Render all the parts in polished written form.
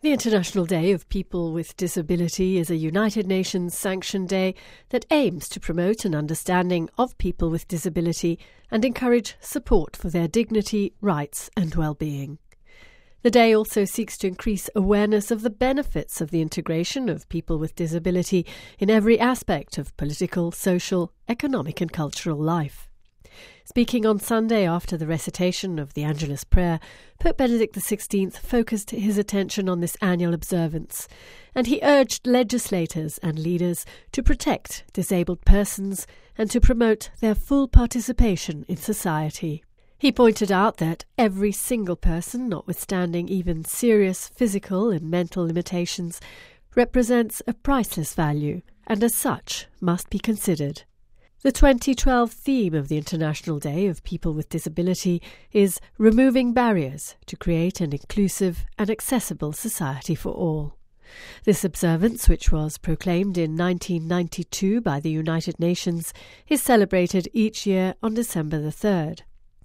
The International Day of People with Disability is a United Nations sanctioned day that aims to promote an understanding of people with disability and encourage support for their dignity, rights and well-being. The day also seeks to increase awareness of the benefits of the integration of people with disability in every aspect of political, social, economic and cultural life. Speaking on Sunday after the recitation of the Angelus Prayer, Pope Benedict XVI focused his attention on this annual observance, and he urged legislators and leaders to protect disabled persons and to promote their full participation in society. He pointed out that every single person, notwithstanding even serious physical and mental limitations, represents a priceless value and as such must be considered. The 2012 theme of the International Day of People with Disability is Removing Barriers to Create an Inclusive and Accessible Society for All. This observance, which was proclaimed in 1992 by the United Nations, is celebrated each year on December the 3rd.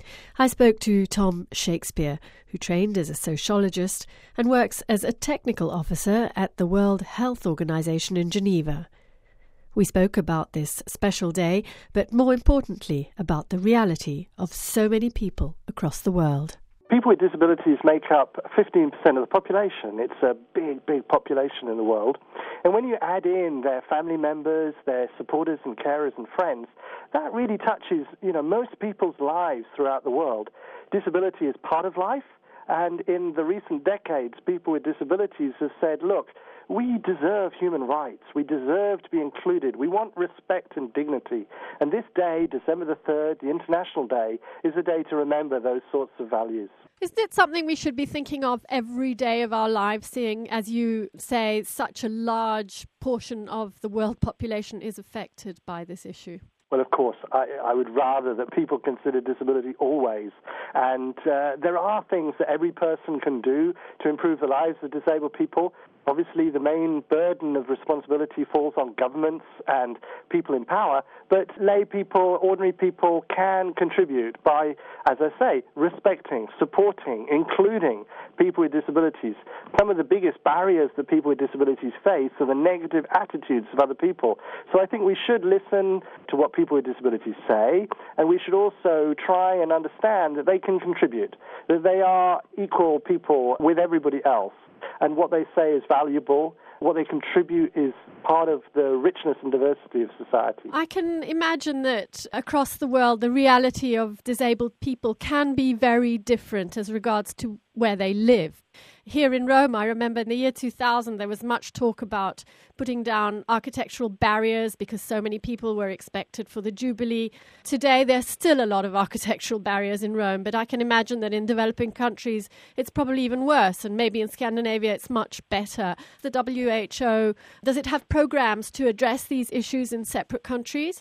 I spoke to Tom Shakespeare, who trained as a sociologist and works as a technical officer at the World Health Organization in Geneva. We spoke about this special day, but more importantly about the reality of so many people across the world. People with disabilities make up 15% of the population. It's a big population in the world. And when you add in their family members, their supporters and carers and friends, that really touches, most people's lives throughout the world. Disability is part of life. And in the recent decades, people with disabilities have said, look, we deserve human rights. We deserve to be included. We want respect and dignity. And this day, December the 3rd, the International Day, is a day to remember those sorts of values. Isn't it something we should be thinking of every day of our lives, seeing, as you say, such a large portion of the world population is affected by this issue? Well, of course, I would rather that people consider disability always. And there are things that every person can do to improve the lives of disabled people. Obviously, the main burden of responsibility falls on governments and people in power, but lay people, ordinary people can contribute by, as I say, respecting, supporting, including people with disabilities. Some of the biggest barriers that people with disabilities face are the negative attitudes of other people. So I think we should listen to what people with disabilities say, and we should also try and understand that they can contribute, that they are equal people with everybody else. And what they say is valuable. What they contribute is part of the richness and diversity of society. I can imagine that across the world, the reality of disabled people can be very different as regards to where they live. Here in Rome, I remember in the year 2000, there was much talk about putting down architectural barriers because so many people were expected for the Jubilee. Today, there's still a lot of architectural barriers in Rome, but I can imagine that in developing countries, it's probably even worse. And maybe in Scandinavia, it's much better. The WHO, does it have programs to address these issues in separate countries?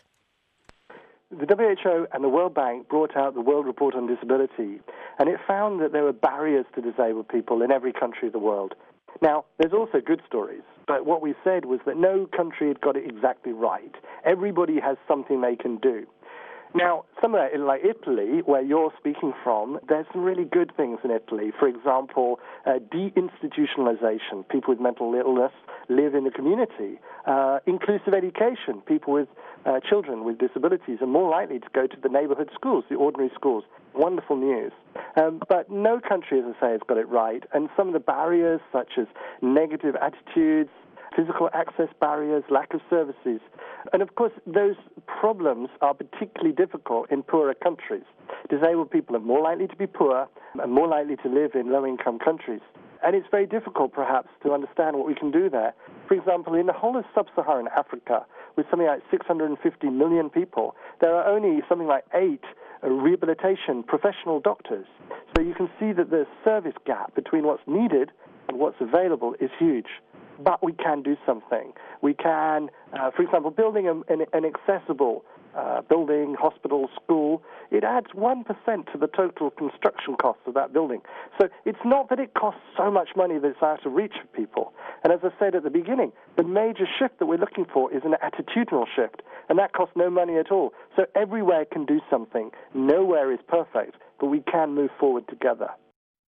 The WHO and the World Bank brought out the World Report on Disability, and it found that there were barriers to disabled people in every country of the world. Now, there's also good stories, but what we said was that no country had got it exactly right. Everybody has something they can do. Now, somewhere like Italy, where you're speaking from, there's some really good things in Italy. For example, deinstitutionalization. People with mental illness live in the community. Inclusive education. People with children with disabilities are more likely to go to the neighborhood schools, the ordinary schools. Wonderful news. But no country, as I say, has got it right. And some of the barriers, such as negative attitudes, physical access barriers, lack of services. And of course, those problems are particularly difficult in poorer countries. Disabled people are more likely to be poor and more likely to live in low-income countries. And it's very difficult, perhaps, to understand what we can do there. For example, in the whole of sub-Saharan Africa, with something like 650 million people, there are only something like 8 rehabilitation professional doctors. So you can see that the service gap between what's needed and what's available is huge. But we can do something. We can, for example, building an accessible building, hospital, school, it adds 1% to the total construction costs of that building. So it's not that it costs so much money that it's out of reach for people. And as I said at the beginning, the major shift that we're looking for is an attitudinal shift, and that costs no money at all. So everywhere can do something. Nowhere is perfect, but we can move forward together.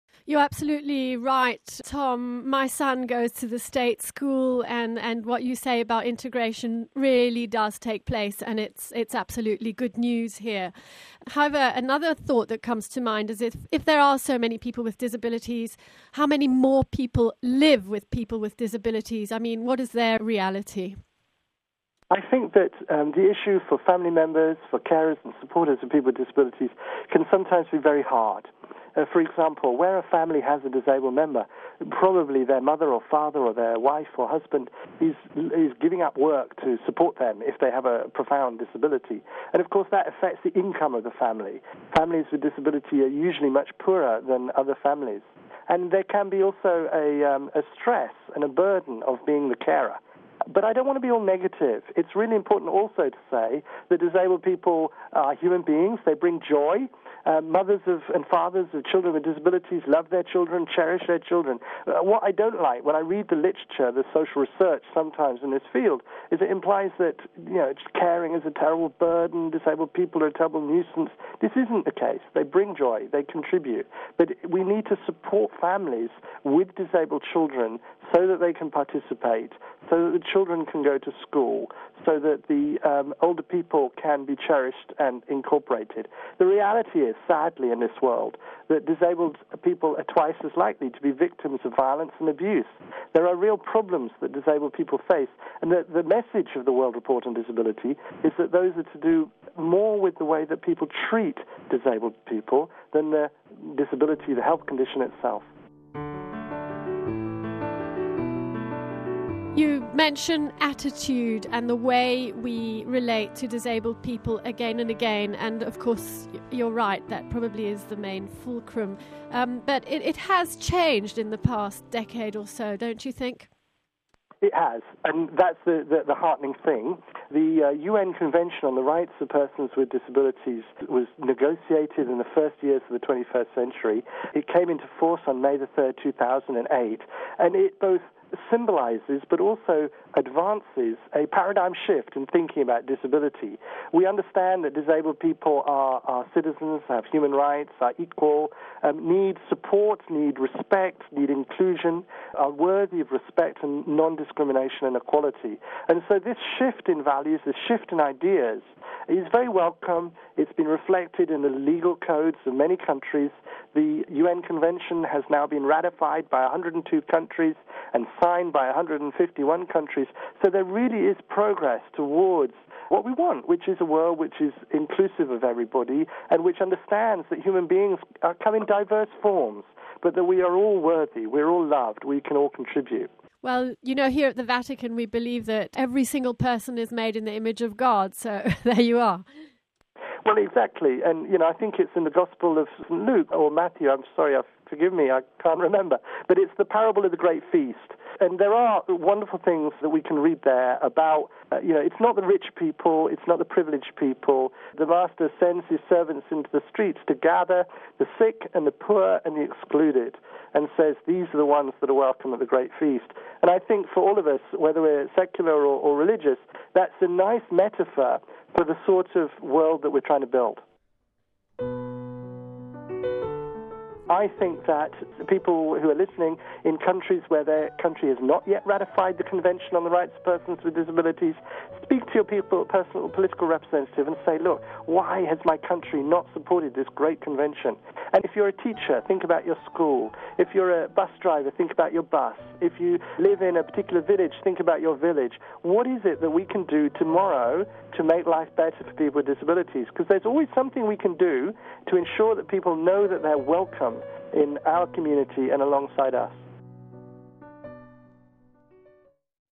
You're absolutely right, Tom. My son goes to the state school, and what you say about integration really does take place, and it's absolutely good news here. However, another thought that comes to mind is if there are so many people with disabilities, how many more people live with people with disabilities? I mean, what is their reality? I think that the issue for family members, for carers and supporters of people with disabilities can sometimes be very hard. For example, where a family has a disabled member, probably their mother or father or their wife or husband is giving up work to support them if they have a profound disability. And of course that affects the income of the family. Families with disability are usually much poorer than other families. And there can be also a stress and a burden of being the carer. But I don't want to be all negative. It's really important also to say that disabled people are human beings. They bring joy. Mothers and fathers of children with disabilities love their children, cherish their children. What I don't like when I read the literature, the social research sometimes in this field, is it implies that caring is a terrible burden, disabled people are a terrible nuisance. This isn't the case. They bring joy, they contribute. But we need to support families with disabled children so that they can participate, so that the children can go to school, so that the older people can be cherished and incorporated. The reality is, sadly, in this world, that disabled people are twice as likely to be victims of violence and abuse. There are real problems that disabled people face, and the message of the World Report on Disability is that those are to do more with the way that people treat disabled people than the disability, the health condition itself. You mention attitude and the way we relate to disabled people again and again, and of course you're right, that probably is the main fulcrum. But it has changed in the past decade or so, don't you think? It has, and that's the heartening thing. The UN Convention on the Rights of Persons with Disabilities was negotiated in the first years of the 21st century. It came into force on May the 3rd, 2008, and it both symbolizes but also advances a paradigm shift in thinking about disability. We understand that disabled people are citizens, have human rights, are equal, need support, need respect, need inclusion, are worthy of respect and non-discrimination and equality. And so this shift in values, this shift in ideas is very welcome. It's been reflected in the legal codes of many countries. The UN Convention has now been ratified by 102 countries and signed by 151 countries. So there really is progress towards what we want, which is a world which is inclusive of everybody and which understands that human beings come in diverse forms, but that we are all worthy, we're all loved, we can all contribute. Well, here at the Vatican, we believe that every single person is made in the image of God, so there you are. Well, exactly, and I think it's in the Gospel of St. Luke or Matthew, I'm sorry, forgive me, I can't remember, but it's the parable of the great feast. And there are wonderful things that we can read there about, it's not the rich people, it's not the privileged people. The master sends his servants into the streets to gather the sick and the poor and the excluded, and says these are the ones that are welcome at the great feast. And I think for all of us, whether we're secular or religious, that's a nice metaphor for the sort of world that we're trying to build. I think that people who are listening in countries where their country has not yet ratified the Convention on the Rights of Persons with Disabilities, speak to your personal political representative and say, look, why has my country not supported this great convention? And if you're a teacher, think about your school. If you're a bus driver, think about your bus. If you live in a particular village, think about your village. What is it that we can do tomorrow to make life better for people with disabilities? Because there's always something we can do to ensure that people know that they're welcome in our community and alongside us.